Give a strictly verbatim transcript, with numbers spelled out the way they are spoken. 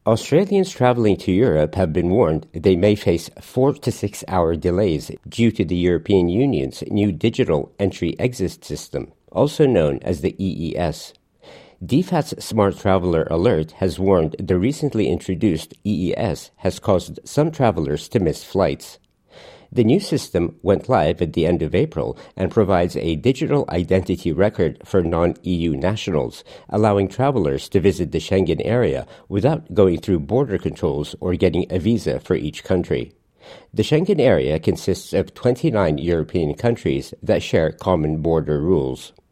Australians traveling to Europe have been warned they may face four to six hour delays due to the European Union's new digital entry-exit system, also known as the E E S. D F A T's Smart Traveller Alert has warned the recently introduced E E S has caused some travelers to miss flights. The new system went live at the end of April and provides a digital identity record for non-E U nationals, allowing travelers to visit the Schengen area without going through border controls or getting a visa for each country. The Schengen area consists of twenty-nine European countries that share common border rules.